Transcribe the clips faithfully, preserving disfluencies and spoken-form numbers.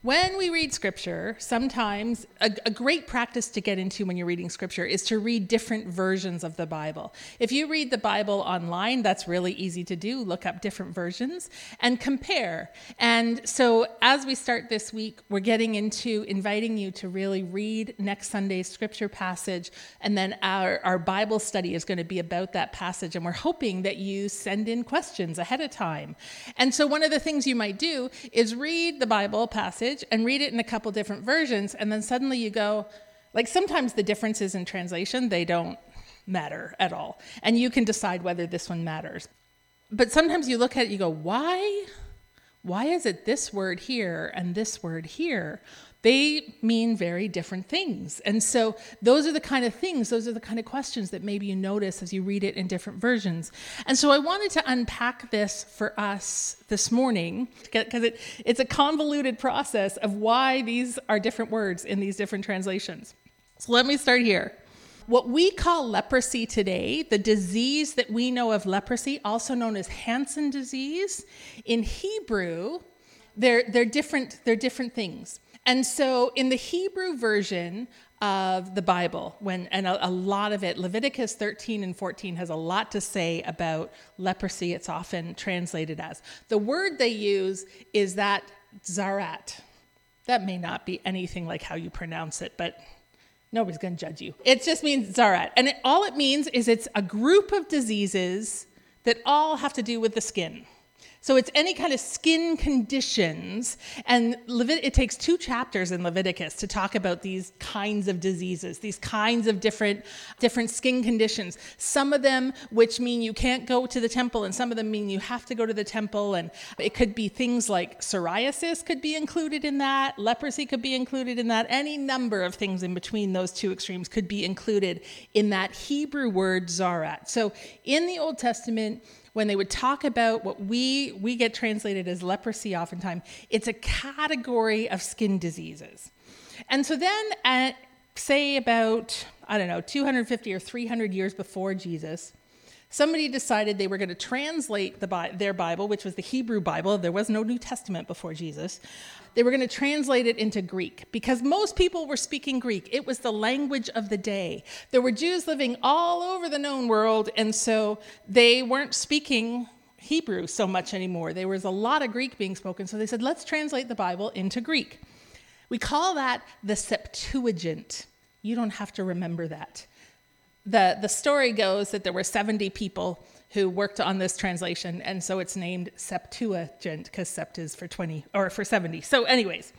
When we read scripture, sometimes a, a great practice to get into when you're reading scripture is to read different versions of the Bible. If you read the Bible online, that's really easy to do. Look up different versions and compare. And so as we start this week, we're getting into inviting you to really read next Sunday's scripture passage. And then our, our Bible study is going to be about that passage. And we're hoping that you send in questions ahead of time. And so one of the things you might do is read the Bible passage and read it in a couple different versions, and then suddenly you go, like sometimes the differences in translation, they don't matter at all. And you can decide whether this one matters. But sometimes you look at it, you go, why? Why is it this word here and this word here? They mean very different things. And so those are the kind of things, those are the kind of questions that maybe you notice as you read it in different versions. And so I wanted to unpack this for us this morning, because it, it's a convoluted process of why these are different words in these different translations. So let me start here. What we call leprosy today, the disease that we know of leprosy, also known as Hansen disease, in Hebrew, they're, they're different, they're different things. And so in the Hebrew version of the Bible, when and a, a lot of it, Leviticus thirteen and fourteen has a lot to say about leprosy. It's often translated as. The word they use is that zarat. That may not be anything like how you pronounce it, but nobody's going to judge you. It just means zarat. And it, all it means is it's a group of diseases that all have to do with the skin. So it's any kind of skin conditions, and Levit- it takes two chapters in Leviticus to talk about these kinds of diseases, these kinds of different, different skin conditions. Some of them which mean you can't go to the temple, and some of them mean you have to go to the temple, and it could be things like psoriasis could be included in that, leprosy could be included in that, any number of things in between those two extremes could be included in that Hebrew word zarat. So in the Old Testament, when they would talk about what we we get translated as leprosy oftentimes, it's a category of skin diseases. And so then at, say about, I don't know, two hundred fifty or three hundred years before Jesus, somebody decided they were going to translate the their Bible, which was the Hebrew Bible. There was no New Testament before Jesus. They were going to translate it into Greek because most people were speaking Greek. It was the language of the day. There were Jews living all over the known world, and so they weren't speaking Hebrew so much anymore. There was a lot of Greek being spoken, so they said, let's translate the Bible into Greek. We call that the Septuagint. You don't have to remember that. The, the story goes that there were seventy people who worked on this translation, and so it's named Septuagint because sept is for twenty or for seventy. So anyways,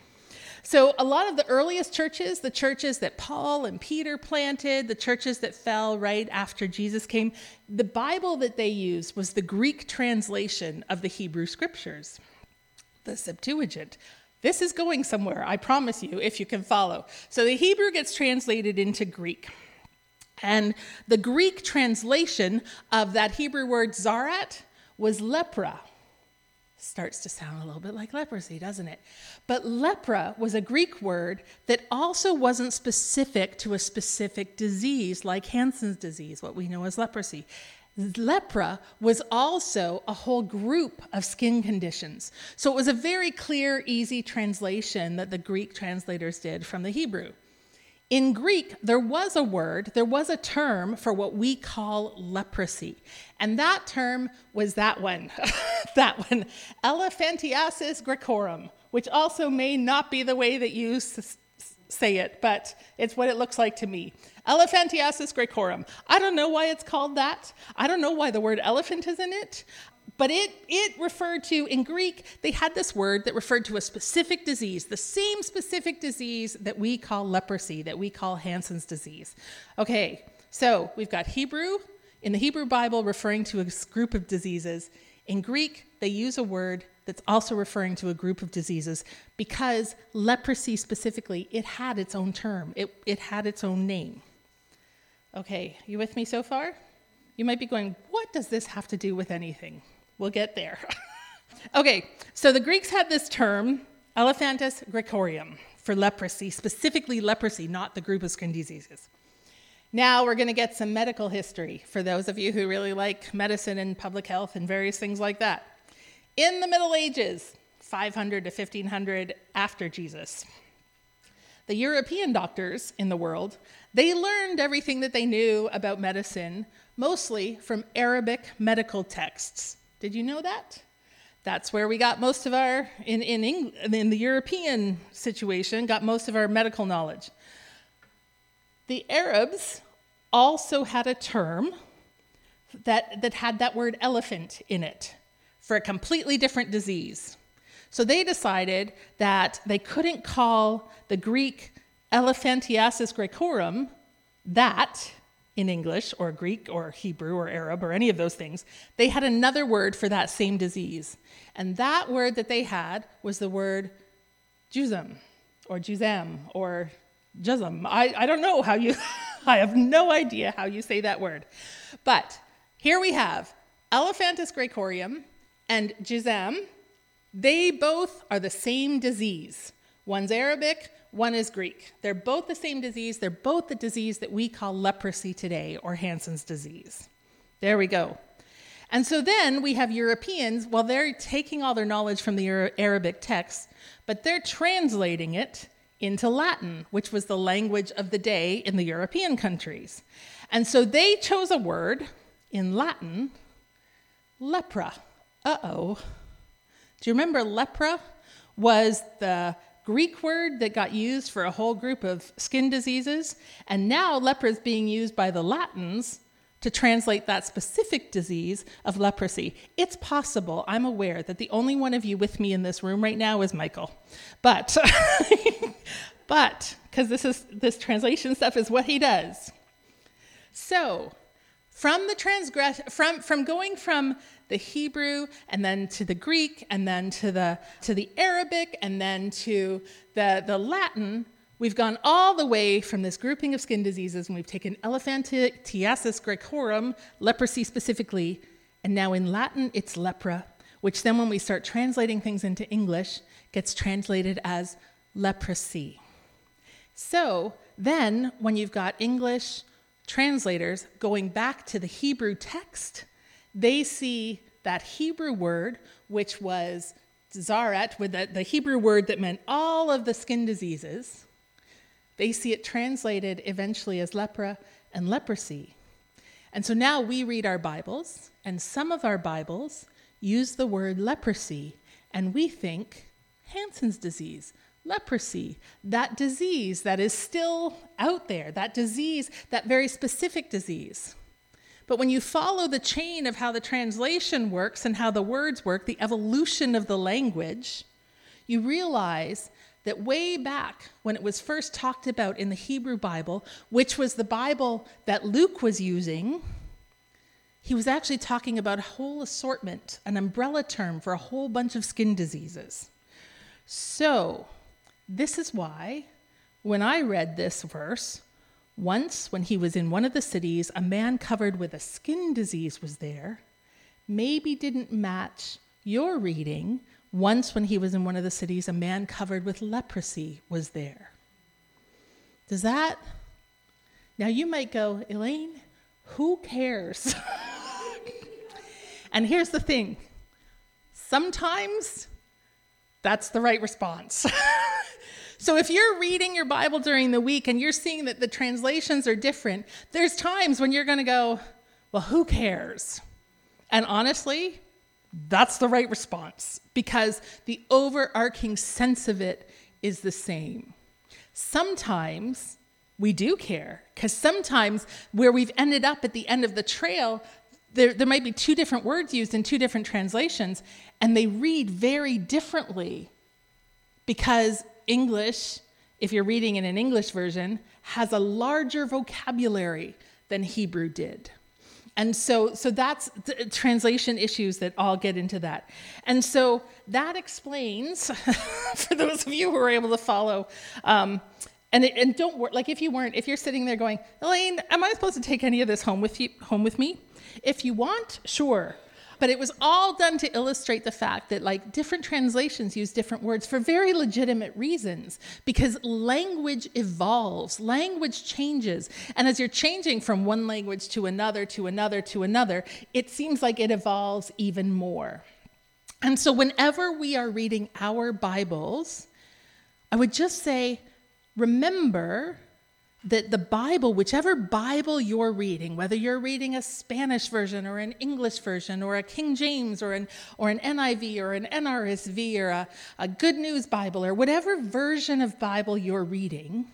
so a lot of the earliest churches, the churches that Paul and Peter planted, the churches that fell right after Jesus came, the Bible that they used was the Greek translation of the Hebrew scriptures, the Septuagint. This is going somewhere, I promise you, if you can follow. So the Hebrew gets translated into Greek. And the Greek translation of that Hebrew word zarat was lepra. Starts to sound a little bit like leprosy, doesn't it? But lepra was a Greek word that also wasn't specific to a specific disease like Hansen's disease, what we know as leprosy. Lepra was also a whole group of skin conditions. So it was a very clear, easy translation that the Greek translators did from the Hebrew. In Greek, there was a word, there was a term for what we call leprosy. And that term was that one, that one, elephantiasis graecorum, which also may not be the way that you s- say it, but it's what it looks like to me. Elephantiasis graecorum. I don't know why it's called that. I don't know why the word elephant is in it. But it, it referred to, in Greek, they had this word that referred to a specific disease, the same specific disease that we call leprosy, that we call Hansen's disease. Okay, so we've got Hebrew, in the Hebrew Bible, referring to a group of diseases. In Greek, they use a word that's also referring to a group of diseases because leprosy specifically, it had its own term. It, it had its own name. Okay, you with me so far? You might be going, what does this have to do with anything? We'll get there. Okay, so the Greeks had this term, elephantis graecorum, for leprosy, specifically leprosy, not the group of skin diseases. Now we're going to get some medical history for those of you who really like medicine and public health and various things like that. In the Middle Ages, five hundred to fifteen hundred after Jesus. The European doctors in the world, they learned everything that they knew about medicine, mostly from Arabic medical texts. Did you know that? That's where we got most of our, in, in, Eng, in the European situation, got most of our medical knowledge. The Arabs also had a term that, that had that word elephant in it for a completely different disease. So they decided that they couldn't call the Greek elephantiasis graecorum that in English or Greek or Hebrew or Arab or any of those things. They had another word for that same disease. And that word that they had was the word juzam or juzam or juzam. I, I don't know how you, I have no idea how you say that word. But here we have elephantis graecorium and juzam. They both are the same disease. One's Arabic, one is Greek. They're both the same disease. They're both the disease that we call leprosy today, or Hansen's disease. There we go. And so then we have Europeans, well, they're taking all their knowledge from the Arabic texts, but they're translating it into Latin, which was the language of the day in the European countries. And so they chose a word in Latin, lepra. Uh-oh. Do you remember lepra was the Greek word that got used for a whole group of skin diseases? And now lepra is being used by the Latins to translate that specific disease of leprosy. It's possible, I'm aware, that the only one of you with me in this room right now is Michael. But, but, because this is this translation stuff is what he does. So, from the transgress from from going from the Hebrew and then to the Greek and then to the to the Arabic and then to the, the Latin, we've gone all the way from this grouping of skin diseases, and we've taken elephantiasis graecorum, leprosy specifically, and now in Latin it's lepra, which then when we start translating things into English gets translated as leprosy. So then when you've got English translators going back to the Hebrew text, they see that Hebrew word, which was zaret, with the, the Hebrew word that meant all of the skin diseases. They see it translated eventually as lepra and leprosy. And so now we read our Bibles, and some of our Bibles use the word leprosy, and we think Hansen's disease, leprosy, that disease that is still out there, that disease, that very specific disease. But when you follow the chain of how the translation works and how the words work, the evolution of the language, you realize that way back when it was first talked about in the Hebrew Bible, which was the Bible that Luke was using, he was actually talking about a whole assortment, an umbrella term for a whole bunch of skin diseases. So, this is why, when I read this verse, once when he was in one of the cities, a man covered with a skin disease was there, maybe didn't match your reading. Once when he was in one of the cities, a man covered with leprosy was there. Does that? Now you might go, Elaine, who cares? And here's the thing. Sometimes that's the right response. So if you're reading your Bible during the week and you're seeing that the translations are different, there's times when you're going to go, well, who cares? And honestly, that's the right response, because the overarching sense of it is the same. Sometimes we do care, because sometimes where we've ended up at the end of the trail, there, there might be two different words used in two different translations, and they read very differently because English, if you're reading in an English version, has a larger vocabulary than Hebrew did. And so so that's the translation issues that all get into that. And so that explains, for those of you who are able to follow, um, and, it, and don't worry, like if you weren't, if you're sitting there going, Elaine, am I supposed to take any of this home with you, home with me? If you want, sure. But it was all done to illustrate the fact that like different translations use different words for very legitimate reasons, because language evolves, language changes. And as you're changing from one language to another, to another, to another, it seems like it evolves even more. And so whenever we are reading our Bibles, I would just say, remember that the Bible, whichever Bible you're reading, whether you're reading a Spanish version or an English version or a King James or an or an N I V or an N R S V or a, a Good News Bible or whatever version of Bible you're reading,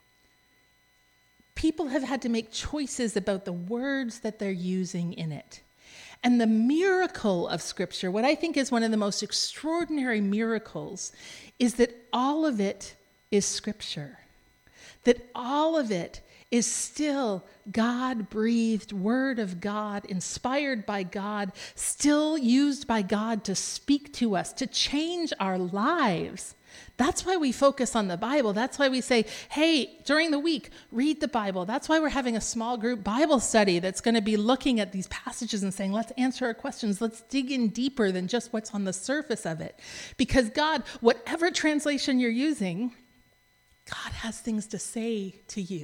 people have had to make choices about the words that they're using in it. And the miracle of Scripture, what I think is one of the most extraordinary miracles, is that all of it is Scripture. That all of it is still God-breathed Word of God, inspired by God, still used by God to speak to us, to change our lives. That's why we focus on the Bible. That's why we say, hey, during the week, read the Bible. That's why we're having a small group Bible study that's going to be looking at these passages and saying, let's answer our questions. Let's dig in deeper than just what's on the surface of it. Because God, whatever translation you're using, God has things to say to you.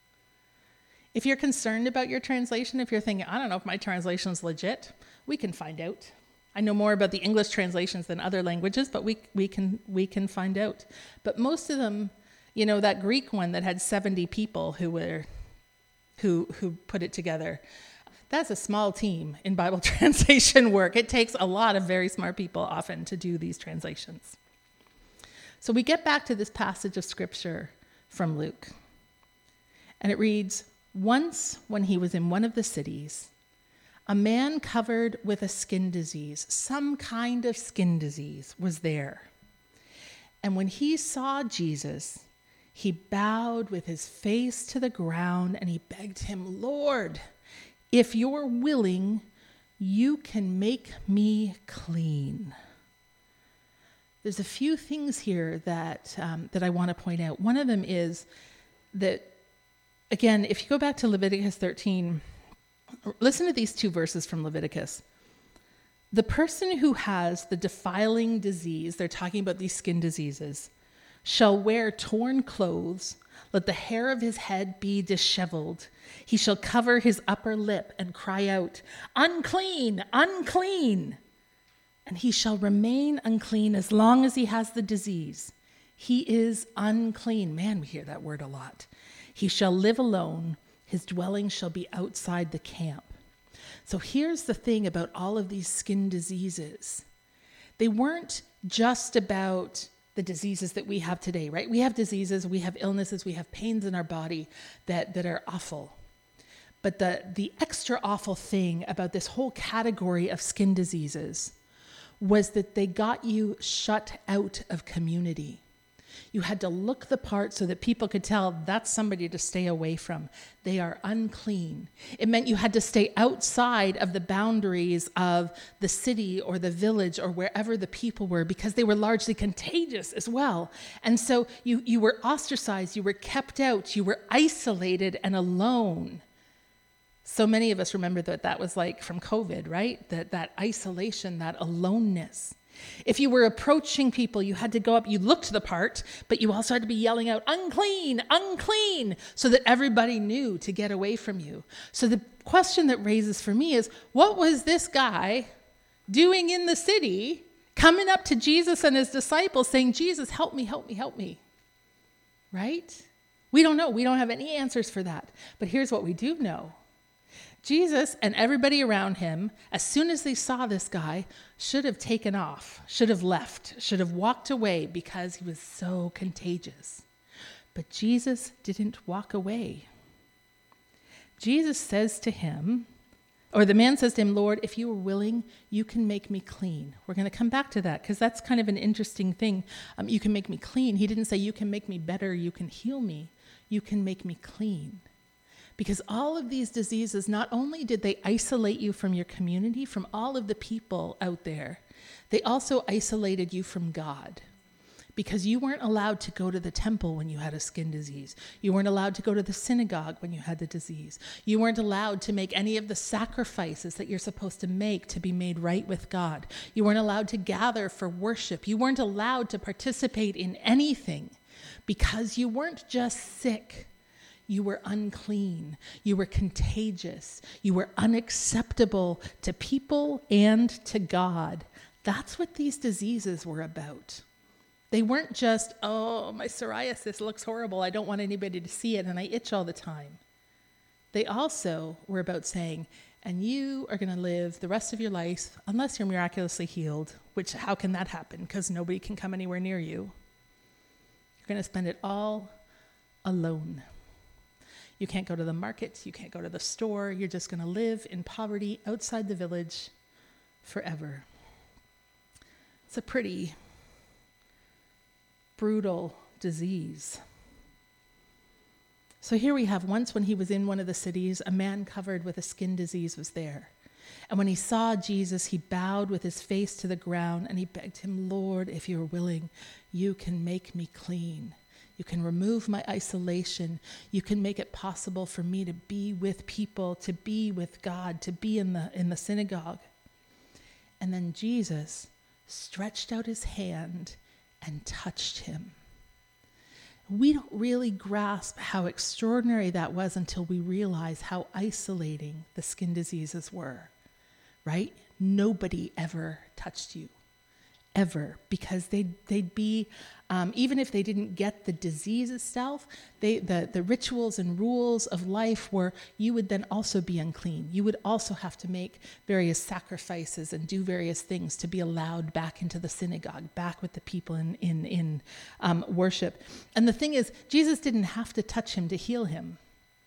If you're concerned about your translation, if you're thinking, I don't know if my translation's legit, we can find out. I know more about the English translations than other languages, but we we can we can find out. But most of them, you know, that Greek one that had seventy people who were who who put it together, that's a small team in Bible translation work. It takes a lot of very smart people often to do these translations. So we get back to this passage of Scripture from Luke. And it reads, once when he was in one of the cities, a man covered with a skin disease, some kind of skin disease, was there. And when he saw Jesus, he bowed with his face to the ground and he begged him, Lord, if you're willing, you can make me clean. There's a few things here that um, that I want to point out. One of them is that, again, if you go back to Leviticus thirteen, listen to these two verses from Leviticus. The person who has the defiling disease, they're talking about these skin diseases, shall wear torn clothes, let the hair of his head be disheveled. He shall cover his upper lip and cry out, unclean, unclean. And he shall remain unclean as long as he has the disease. He is unclean. Man, we hear that word a lot. He shall live alone. His dwelling shall be outside the camp. So here's the thing about all of these skin diseases. They weren't just about the diseases that we have today, right? We have diseases, we have illnesses, we have pains in our body that, that are awful. But the, the extra awful thing about this whole category of skin diseases was that they got you shut out of community. You had to look the part so that people could tell that's somebody to stay away from. They are unclean. It meant you had to stay outside of the boundaries of the city or the village or wherever the people were because they were largely contagious as well. And so you, you were ostracized, you were kept out, you were isolated and alone. So many of us remember that that was like from COVID, right? That that isolation, that aloneness. If you were approaching people, you had to go up, you looked the part, but you also had to be yelling out, unclean, unclean, so that everybody knew to get away from you. So the question that raises for me is, what was this guy doing in the city, coming up to Jesus and his disciples saying, Jesus, help me, help me, help me, right? We don't know. We don't have any answers for that. But here's what we do know. Jesus and everybody around him, as soon as they saw this guy, should have taken off, should have left, should have walked away because he was so contagious. But Jesus didn't walk away. Jesus says to him, or the man says to him, Lord, if you are willing, you can make me clean. We're going to come back to that because that's kind of an interesting thing. Um, you can make me clean. He didn't say you can make me better, you can heal me. You can make me clean. Because all of these diseases, not only did they isolate you from your community, from all of the people out there, they also isolated you from God. Because you weren't allowed to go to the temple when you had a skin disease. You weren't allowed to go to the synagogue when you had the disease. You weren't allowed to make any of the sacrifices that you're supposed to make to be made right with God. You weren't allowed to gather for worship. You weren't allowed to participate in anything because you weren't just sick. You were unclean. You were contagious. You were unacceptable to people and to God. That's what these diseases were about. They weren't just, oh, my psoriasis looks horrible. I don't want anybody to see it and I itch all the time. They also were about saying, and you are going to live the rest of your life, unless you're miraculously healed, which how can that happen? Because nobody can come anywhere near you. You're going to spend it all alone. You can't go to the market. You can't go to the store. You're just going to live in poverty outside the village forever. It's a pretty brutal disease. So here we have, once when he was in one of the cities, a man covered with a skin disease was there. And when he saw Jesus, he bowed with his face to the ground and he begged him, Lord, if you are willing, you can make me clean. You can remove my isolation. You can make it possible for me to be with people, to be with God, to be in the, in the synagogue. And then Jesus stretched out his hand and touched him. We don't really grasp how extraordinary that was until we realize how isolating the skin diseases were, right? Nobody ever touched you, ever, because they'd, they'd be, um, even if they didn't get the disease itself, they, the, the rituals and rules of life were you would then also be unclean. You would also have to make various sacrifices and do various things to be allowed back into the synagogue, back with the people in, in, in um, worship. And the thing is, Jesus didn't have to touch him to heal him.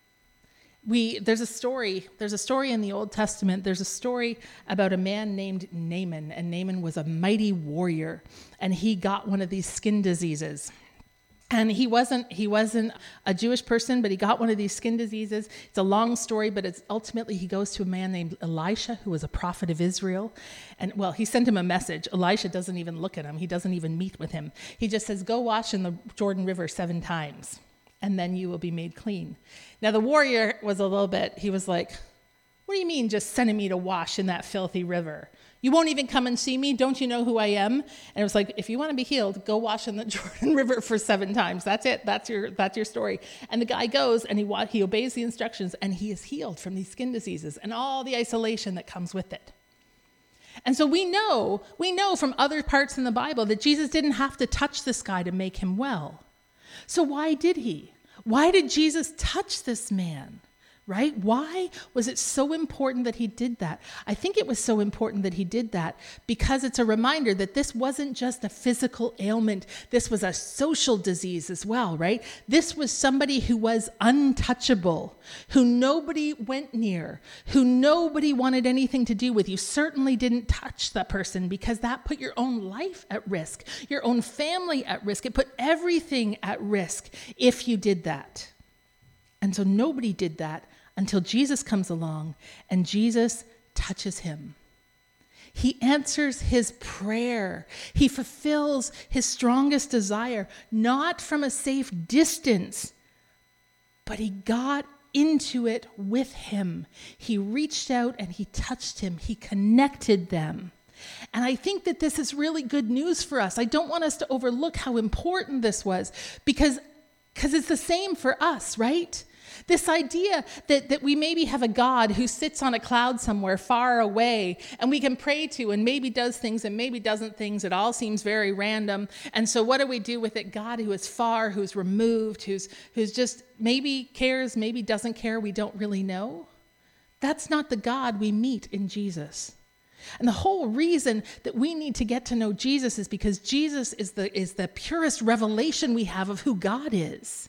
We, there's a story, there's a story in the Old Testament, there's a story about a man named Naaman, and Naaman was a mighty warrior, and he got one of these skin diseases. And he wasn't, he wasn't a Jewish person, but he got one of these skin diseases. It's a long story, but it's ultimately he goes to a man named Elisha, who was a prophet of Israel. And well, he sent him a message. Elisha doesn't even look at him. He doesn't even meet with him. He just says, go wash in the Jordan River seven times, and then you will be made clean. Now, the warrior was a little bit, he was like, what do you mean just sending me to wash in that filthy river? You won't even come and see me? Don't you know who I am? And it was like, if you want to be healed, go wash in the Jordan River for seven times. That's it. That's your that's your story. And the guy goes and he he obeys the instructions and he is healed from these skin diseases and all the isolation that comes with it. And so we know, we know from other parts in the Bible that Jesus didn't have to touch this guy to make him well. So why did he? Why did Jesus touch this man? Right? Why was it so important that he did that? I think it was so important that he did that because it's a reminder that this wasn't just a physical ailment. This was a social disease as well, right? This was somebody who was untouchable, who nobody went near, who nobody wanted anything to do with. You certainly didn't touch that person because that put your own life at risk, your own family at risk. It put everything at risk if you did that. And so nobody did that until Jesus comes along and Jesus touches him. He answers his prayer. He fulfills his strongest desire, not from a safe distance, but he got into it with him. He reached out and he touched him. He connected them. And I think that this is really good news for us. I don't want us to overlook how important this was because, because it's the same for us, right? This idea that, that we maybe have a God who sits on a cloud somewhere far away and we can pray to and maybe does things and maybe doesn't things. It all seems very random. And so what do we do with it? God who is far, who's removed, who's, who's just maybe cares, maybe doesn't care. We don't really know. That's not the God we meet in Jesus. And the whole reason that we need to get to know Jesus is because Jesus is the, is the purest revelation we have of who God is.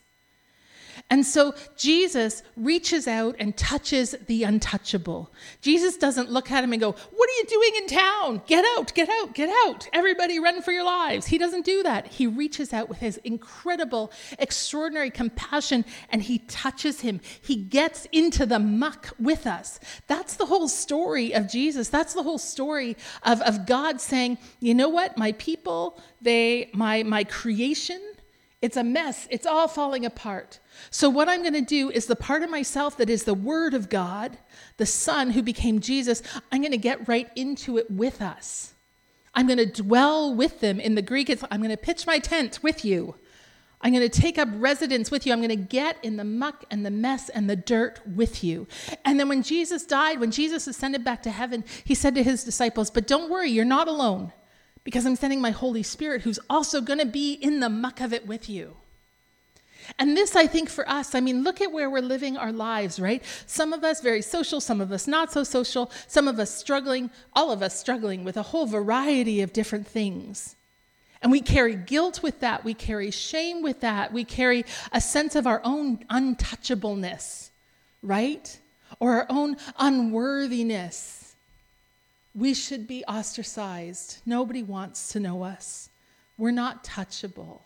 And so Jesus reaches out and touches the untouchable. Jesus doesn't look at him and go, what are you doing in town? Get out, get out, get out. Everybody run for your lives. He doesn't do that. He reaches out with his incredible, extraordinary compassion and he touches him. He gets into the muck with us. That's the whole story of Jesus. That's the whole story of, of God saying, you know what? My people, they, my, my creation, it's a mess. It's all falling apart. So what I'm going to do is the part of myself that is the Word of God, the Son who became Jesus, I'm going to get right into it with us. I'm going to dwell with them. In the Greek, it's, I'm going to pitch my tent with you. I'm going to take up residence with you. I'm going to get in the muck and the mess and the dirt with you. And then when Jesus died, when Jesus ascended back to heaven, he said to his disciples, but don't worry, you're not alone. because I'm sending my Holy Spirit who's also going to be in the muck of it with you. And this, I think, for us, I mean, look at where we're living our lives, right? Some of us very social, some of us not so social, some of us struggling, all of us struggling with a whole variety of different things. And we carry guilt with that. We carry shame with that. We carry a sense of our own untouchableness, right? Or our own unworthiness. We should be ostracized. Nobody wants to know us. We're not touchable.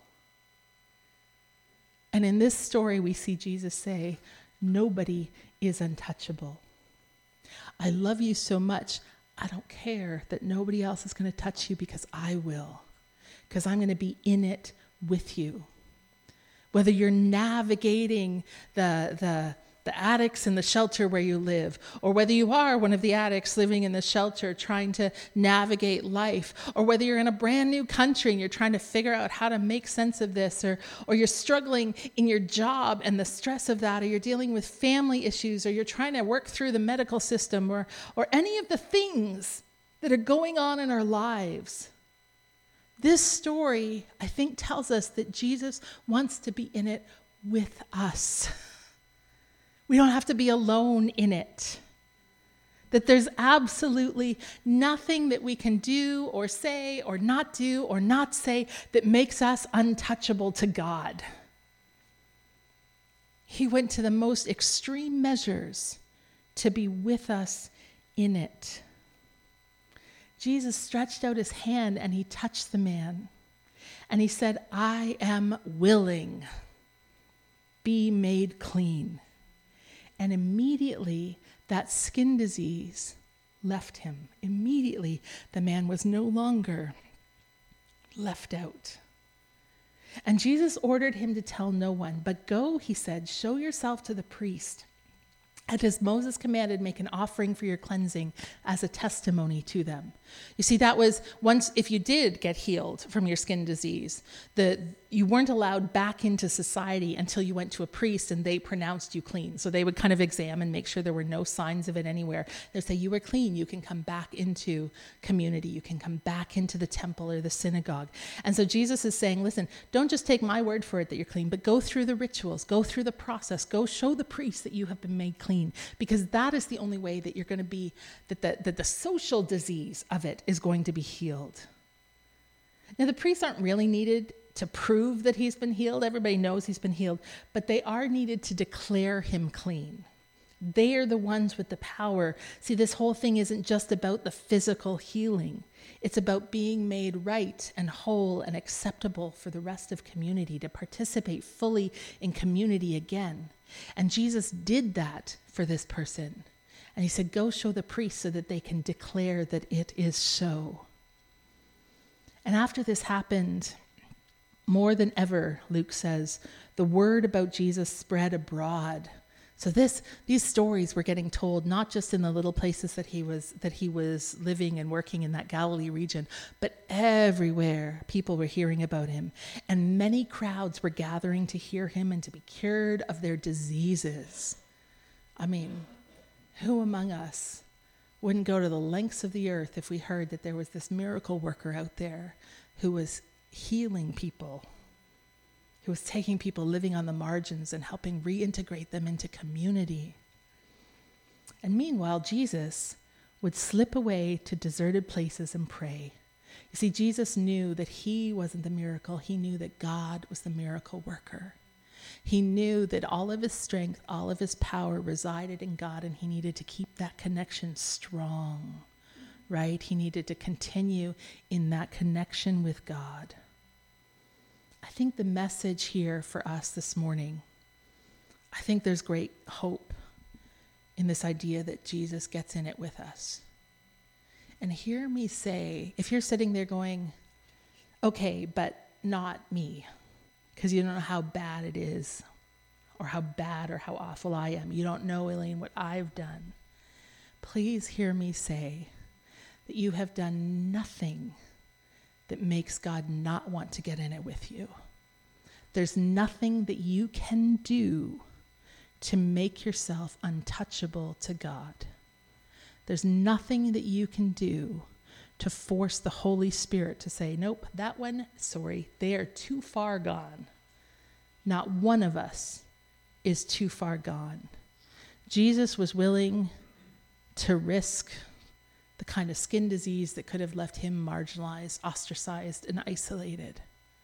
And in this story, we see Jesus say, nobody is untouchable. I love you so much, I don't care that nobody else is going to touch you because I will. Because I'm going to be in it with you. Whether you're navigating the, the, the addicts in the shelter where you live, or whether you are one of the addicts living in the shelter trying to navigate life, or whether you're in a brand new country and you're trying to figure out how to make sense of this, or, or you're struggling in your job and the stress of that, or you're dealing with family issues, or you're trying to work through the medical system, or, or any of the things that are going on in our lives. This story, I think, tells us that Jesus wants to be in it with us. We don't have to be alone in it. That there's absolutely nothing that we can do or say or not do or not say that makes us untouchable to God. He went to the most extreme measures to be with us in it. Jesus stretched out his hand and he touched the man. And he said, I am willing. Be made clean. And immediately that skin disease left him. Immediately the man was no longer left out. And Jesus ordered him to tell no one, but go, he said, show yourself to the priest. And as Moses commanded, make an offering for your cleansing as a testimony to them. You see, that was once, if you did get healed from your skin disease, the you weren't allowed back into society until you went to a priest and they pronounced you clean. So they would kind of examine, make sure there were no signs of it anywhere. They'd say, you were clean, you can come back into community, you can come back into the temple or the synagogue. And so Jesus is saying, listen, don't just take my word for it that you're clean, but go through the rituals, go through the process, go show the priest that you have been made clean, because that is the only way that you're going to be, that the, that the social disease of it is going to be healed. Now, the priests aren't really needed to prove that he's been healed. Everybody knows he's been healed, but they are needed to declare him clean. They are the ones with the power. See, this whole thing isn't just about the physical healing. It's about being made right and whole and acceptable for the rest of community, to participate fully in community again. And Jesus did that for this person. And he said, go show the priest so that they can declare that it is so. And after this happened, more than ever, Luke says, the word about Jesus spread abroad. So this, these stories were getting told not just in the little places that he was that he was living and working in that Galilee region, but everywhere people were hearing about him. And many crowds were gathering to hear him and to be cured of their diseases. I mean, who among us wouldn't go to the lengths of the earth if we heard that there was this miracle worker out there who was healing people, who was taking people living on the margins and helping reintegrate them into community? And meanwhile, Jesus would slip away to deserted places and pray. You see, Jesus knew that he wasn't the miracle. He knew that God was the miracle worker. He knew that all of his strength, all of his power resided in God, and he needed to keep that connection strong, right? He needed to continue in that connection with God. I think the message here for us this morning, I think there's great hope in this idea that Jesus gets in it with us. And hear me say, if you're sitting there going, okay, but not me, because you don't know how bad it is, or how bad or how awful I am. You don't know, Elaine, what I've done. Please hear me say that you have done nothing that makes God not want to get in it with you. There's nothing that you can do to make yourself untouchable to God. There's nothing that you can do to force the Holy Spirit to say, nope, that one, sorry, they are too far gone. Not one of us is too far gone. Jesus was willing to risk the kind of skin disease that could have left him marginalized, ostracized, and isolated.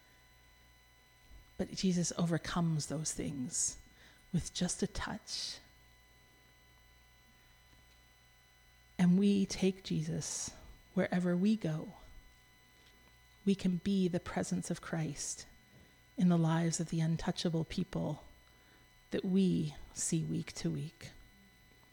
But Jesus overcomes those things with just a touch. And we take Jesus wherever we go. We can be the presence of Christ in the lives of the untouchable people that we see week to week.